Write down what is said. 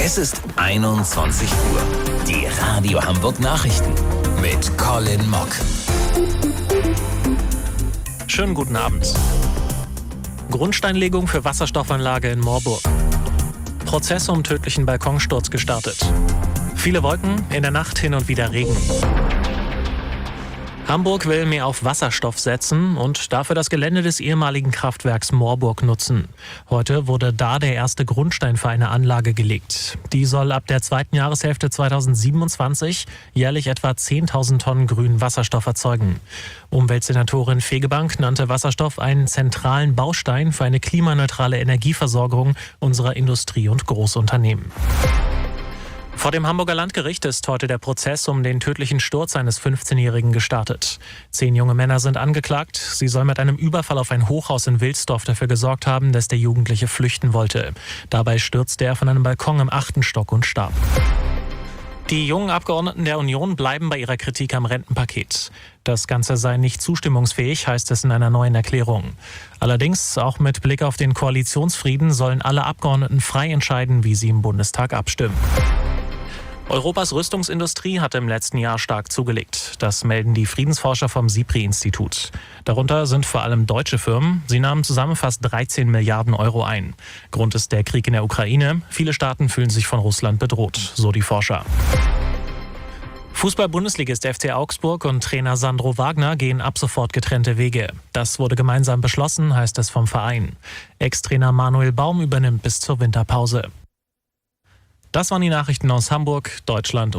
Es ist 21 Uhr. Die Radio Hamburg Nachrichten mit Colin Mock. Schönen guten Abend. Grundsteinlegung für Wasserstoffanlage in Moorburg. Prozess um tödlichen Balkonsturz gestartet. Viele Wolken, in der Nacht hin und wieder Regen. Hamburg will mehr auf Wasserstoff setzen und dafür das Gelände des ehemaligen Kraftwerks Moorburg nutzen. Heute wurde da der erste Grundstein für eine Anlage gelegt. Die soll ab der zweiten Jahreshälfte 2027 jährlich etwa 10.000 Tonnen grünen Wasserstoff erzeugen. Umweltsenatorin Fegebank nannte Wasserstoff einen zentralen Baustein für eine klimaneutrale Energieversorgung unserer Industrie- und Großunternehmen. Vor dem Hamburger Landgericht ist heute der Prozess um den tödlichen Sturz eines 15-Jährigen gestartet. 10 junge Männer sind angeklagt. Sie sollen mit einem Überfall auf ein Hochhaus in Wilsdorf dafür gesorgt haben, dass der Jugendliche flüchten wollte. Dabei stürzte er von einem Balkon im 8. Stock und starb. Die jungen Abgeordneten der Union bleiben bei ihrer Kritik am Rentenpaket. Das Ganze sei nicht zustimmungsfähig, heißt es in einer neuen Erklärung. Allerdings, auch mit Blick auf den Koalitionsfrieden, sollen alle Abgeordneten frei entscheiden, wie sie im Bundestag abstimmen. Europas Rüstungsindustrie hat im letzten Jahr stark zugelegt. Das melden die Friedensforscher vom SIPRI-Institut. Darunter sind vor allem deutsche Firmen. Sie nahmen zusammen fast 13 Milliarden Euro ein. Grund ist der Krieg in der Ukraine. Viele Staaten fühlen sich von Russland bedroht, so die Forscher. Fußball-Bundesligist FC Augsburg und Trainer Sandro Wagner gehen ab sofort getrennte Wege. Das wurde gemeinsam beschlossen, heißt es vom Verein. Ex-Trainer Manuel Baum übernimmt bis zur Winterpause. Das waren die Nachrichten aus Hamburg, Deutschland